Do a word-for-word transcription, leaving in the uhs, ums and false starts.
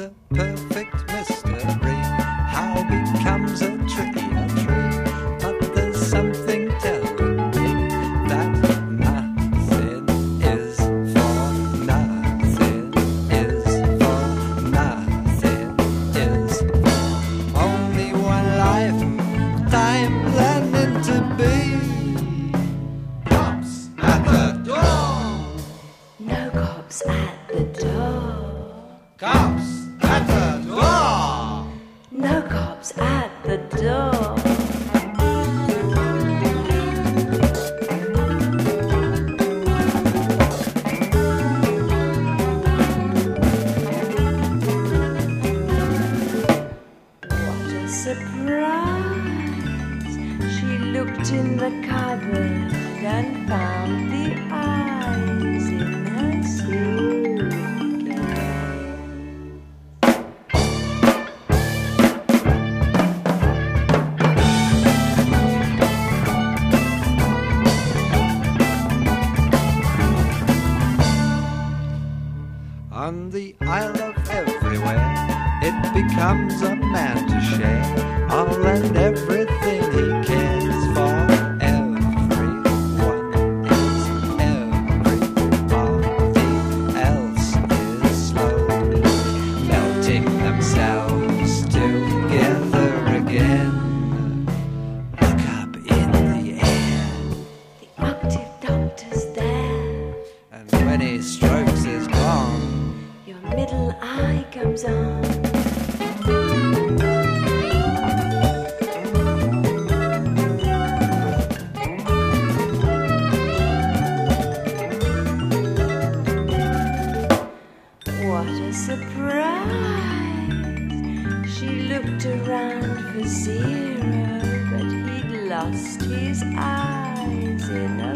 a perfect mystery. How becomes a tree a tree? But there's something telling me that nothing is for nothing is for nothing is for only one life time learning to be. Cops at the door. No cops at the door. Cops at the door. No cops at the door. What a surprise. She looked in the cupboard and found the eyes in her suitcase. On the Isle of Everywhere, it becomes a man to share all and everything he cares for. Everyone is everybody else is slowly melting themselves together again. Look up in the air, The octave doctor's there. and when he strokes his gong, Your middle eye comes on. What a surprise. She looked around for zero, but he'd lost his eyes in a